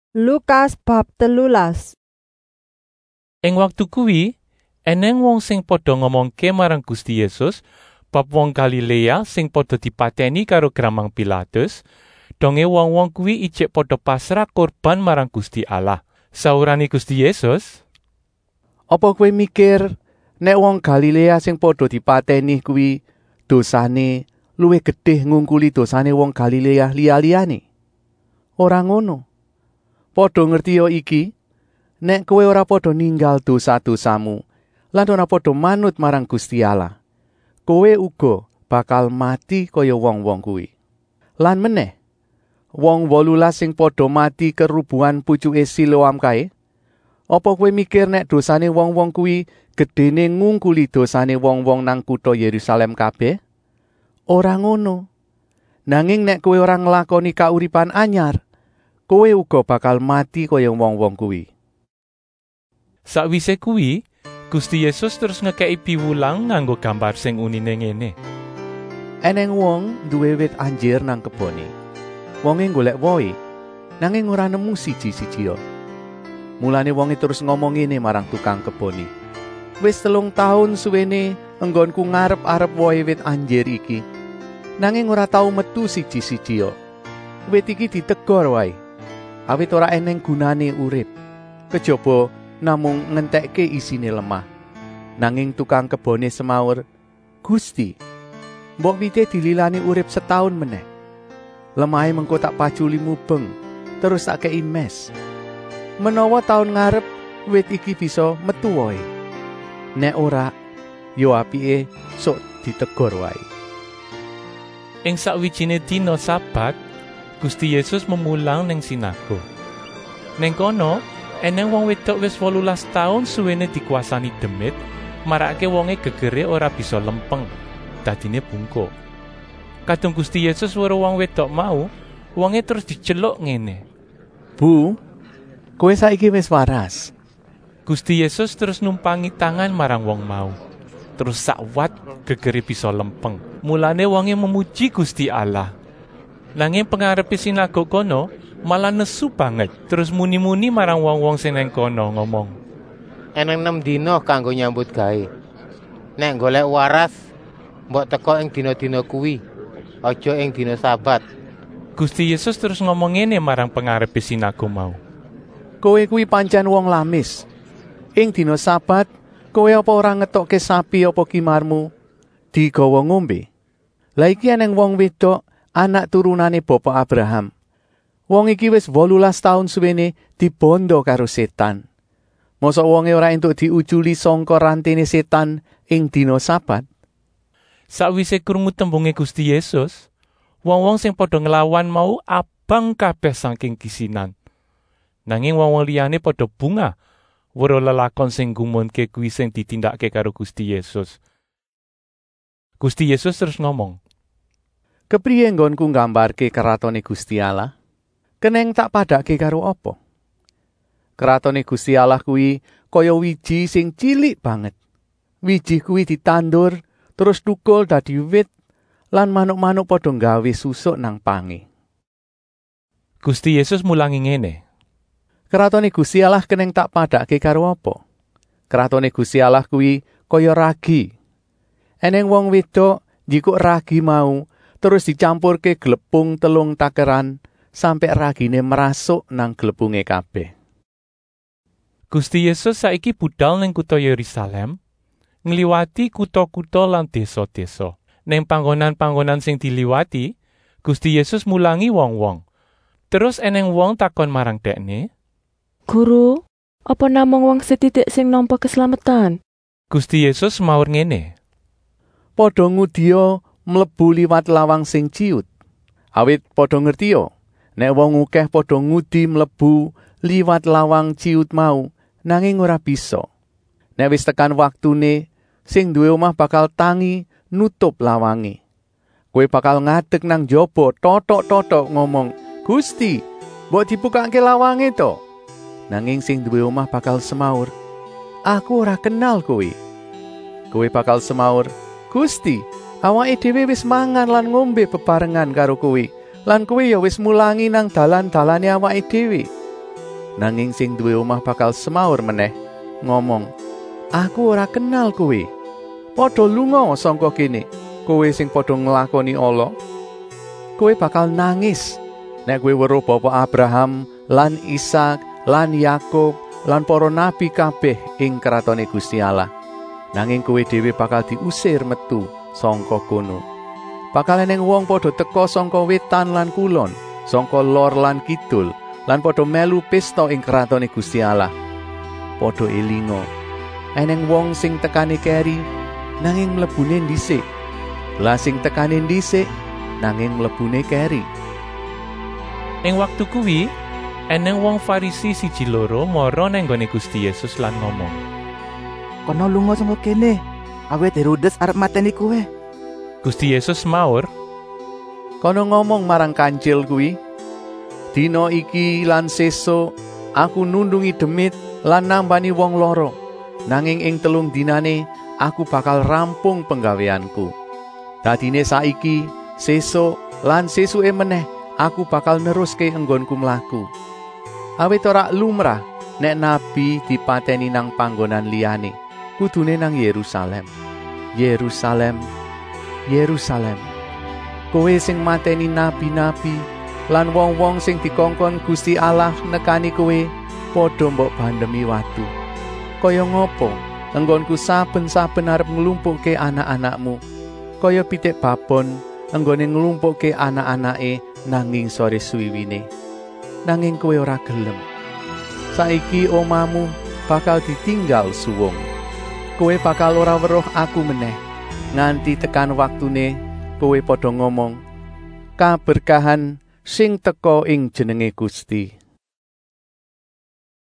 Lukas bab 13. Ing waktu kuwi, eneng wong sing padha ngomongke marang Gusti Yesus bab wong Galilea sing padha dipateni karo gramang Pilatus, donge wong-wong kuwi ijik padha pasrah kurban marang Gusti Allah. Saurane Gusti Yesus, "Apa kowe mikir nek wong Galilea sing padha dipateni kuwi dosane luwih gedhe ngungkuli dosane wong Galilea liya-liyane? Ora ngono. Padha ngertiya iki, nek kowe ora padha ninggal dosa-dosamu lan ora padha manut marang Gusti Allah, kowe uga bakal mati kaya wong-wong kuwi. Lan meneh, wong 18 sing padha mati kerubuhan pucuke Siloam kae, apa kowe mikir nek dosane wong-wong kuwi gedene ngungkuli dosane wong-wong nang kutha Yerusalem kabeh? Ora ngono. Nanging nek kowe ora nglakoni kauripan anyar, kowe uga bakal mati kaya wong-wong kuwi." sakwise kuwi, Gusti Yesus terus ngekeki piwulang nganggo gambar sing unine ngene. Eneng wong duwe wit anjir nang kebone. Wonge golek wohe, nanging ora nemu siji-sijia. Mulane wonge terus ngomong ngene marang tukang kebone, "Wis 3 taun suwene enggonku ngarep-arep wohe wit anjir iki, nanging ora tau metu siji-sijia. Wit iki ditegor wae, awit ora eneng gunane urip, kejaba namung ngentekke isine lemah." Nanging tukang kebone semaur, "Gusti, mbok wite dililani urip setahun meneh. Lemahe mengko tak paculi mubeng, terus tak kei mes. Menawa taun ngarep wit iki bisa metu wae. Nek ora, yo apike sok ditegor wae." Ing sakwijine dina Sabat, Gusti Yesus memulang ning sinagog. Ning kono, eneng wong wedok wis 18 taun suwene dikuasani demit, marake wonge gegere ora bisa lempeng, dadine bungkuk. Kadung Gusti Yesus weruh wong wedok mau, wonge terus diceluk ngene. "Bu, kowe saiki wis waras." Gusti Yesus terus numpangi tangan marang wong mau. Terus sakwat gegere bisa lempeng. Mulane wonge memuji Gusti Allah. Nanging pengarepe sinagog kono malah nesu banget, terus muni-muni marang wong-wong sing nang kono ngomong, "Eneng 6 dina kanggo nyambut gawe. Nek golek waras, mbok teko ing dina-dina kuwi, aja ing dina Sabat." Gusti Yesus terus ngomong ngene marang pengarepe sinagog mau. "Kowe kuwi pancen wong lamis. Ing dina Sabat, kowe apa ora ngetokke sapi apa kimarmu digawa ngombe? Lah iki eneng wong wedok anak turunane Bapak Abraham. Wong iki wis 18 taun suwene dibondo karo setan. Mosok wonge ora entuk diuculi sangka rantene setan ing dina Sabat?" Sakwise krungu tembunge Gusti Yesus, wong-wong sing padha nglawan mau abang kabeh saking kisinan. Nanging wong-wong liyane padha bungah weruh lelakon sing gumunke kuwi sing ditindakke karo Gusti Yesus. Gusti Yesus terus ngomong, "Kepriye nggonku nggambarke keratone Gusti Allah? Keneng tak padake karo apa? Keratone Gusti Allah kuwi kaya wiji sing cilik banget. Wiji kuwi ditandur, terus thukul dadi wit, lan manuk-manuk padha nggawe susuk nang pange." Gusti Yesus mulangi ngene. Keratone Gusti Allah keneng tak padake karo apa? Keratone Gusti Allah kuwi kaya ragi. Eneng wong wedok njikuk ragi mau, terus dicampurke glepung 3 takeran sampe ragine merasuk nang glepunge kabeh. Gusti Yesus saiki budal ning kutha Yerusalem, ngliwati kutha-kutha lan desa-desa. Ning panggonan-panggonan sing diliwati, Gusti Yesus mulangi wong-wong. Terus eneng wong takon marang Dekne, Guru, apa namung wong setitik sing nampa keslametan? Gusti Yesus maur ngene. "Padha ngudiya mlebu liwat lawang sing ciut. Awit padha ngertiya, nek wong akeh padha ngudi mlebu liwat lawang ciut mau, nanging ora bisa. Nek wis tekan waktune, sing duwe omah bakal tangi nutup lawange. Kowe bakal ngadeg nang jaba totok-totok ngomong, 'Gusti, mbok dibukake lawange to?' Nanging sing duwe omah bakal semaur, 'Aku ora kenal kowe.' Kowe bakal semaur, 'Gusti, awake dhewe wis mangan lan ngombe bebarengan karo kowe, lan kowe ya wis mulangi nang dalan-dalane awake dhewe.' Nanging sing duwe omah bakal semaur meneh, ngomong, "Aku ora kenal kowe. Padha lunga sangka kene, kowe sing padha nglakoni ala." Kowe bakal nangis nek kowe weruh Bapa Abraham lan Ishak lan Yakub lan para nabi kabeh ing kratone Gusti Allah. Nanging kowe dhewe bakal diusir metu sangka kono. Bakal eneng wong padha teka sangka wetan lan kulon, sangka lor lan kidul, lan padha melu pesta ing kratone Gusti Allah. Padha elinga, eneng wong sing tekane keri nanging mlebune dhisik. Lah sing tekane dhisik nanging mlebune keri. Ing waktu kuwi, eneng wong Farisi siji loro mara nang nggone Gusti Yesus lan ngomong, "Kono lunga saka kene, awit Herodes arep mateni kowe." Gusti Yesus maur, Kono ngomong marang kancil kuwi, "Dina iki lan sesuk aku nundungi demit lan nambani wong loro. Nanging ing 3 dinane aku bakal rampung penggaweanku. Dadine saiki, sesuk lan sesuke meneh aku bakal neruske enggonku mlaku. Awit ora lumrah nek nabi dipateni nang panggonan liyane, kudune nang Yerusalem. Yerusalem, Yerusalem, kowe sing mateni nabi-nabi lan wong-wong sing dikongkon Gusti Allah nekani kowe, padha mbok bandemi watu. Kaya ngopo enggonku saben-saben arep nglumpukke anak-anakmu, kaya pitik babon enggone nglumpukke anak-anake nanging sore suwiwine. Nanging kowe ora gelem. Saiki omahmu bakal ditinggal suwung. Kowe bakal ora weruh aku meneh. Nganti tekan waktune kowe padha ngomong, kaberkahan sing teka ing jenenge Gusti."